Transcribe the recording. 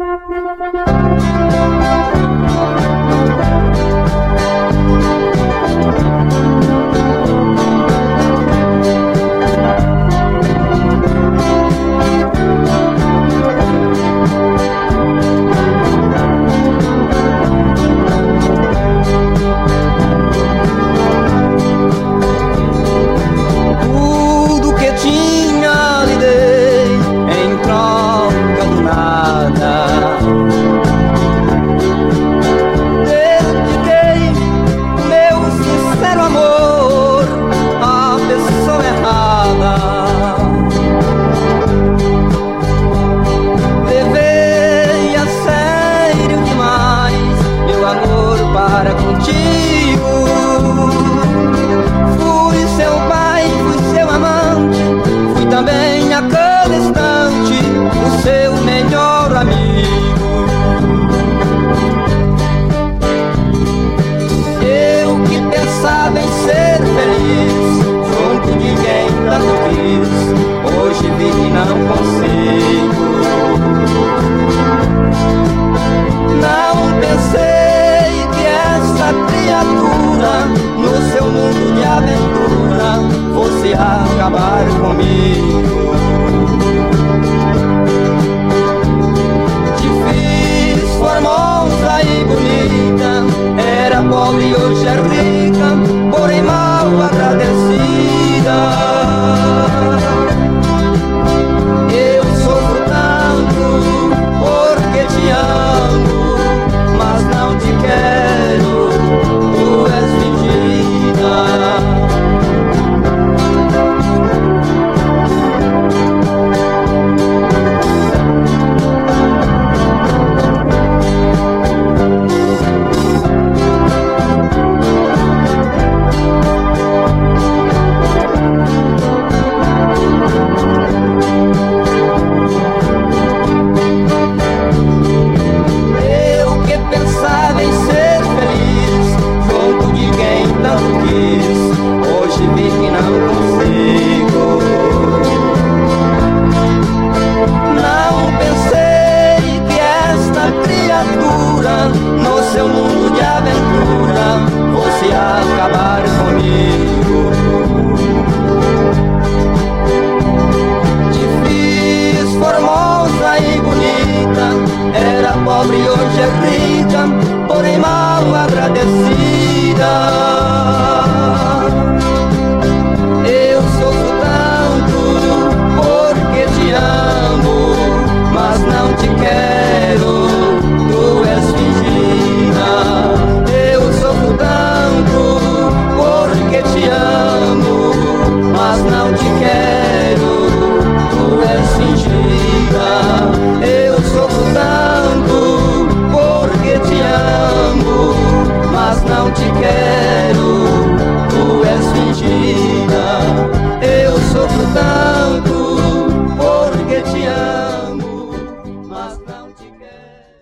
Acabar comigo. Te fiz formosa e bonita, era pobre e hoje é rica, porém mal agradecida. Eu sofro tanto porque te amo, mas não te quero, tu és fingida. Hoje vi que não consigo. Não pensei que esta criatura, no seu mundo de aventura, fosse acabar comigo. Te fiz formosa e bonita, era pobre e hoje é rica, porém mal agradecida.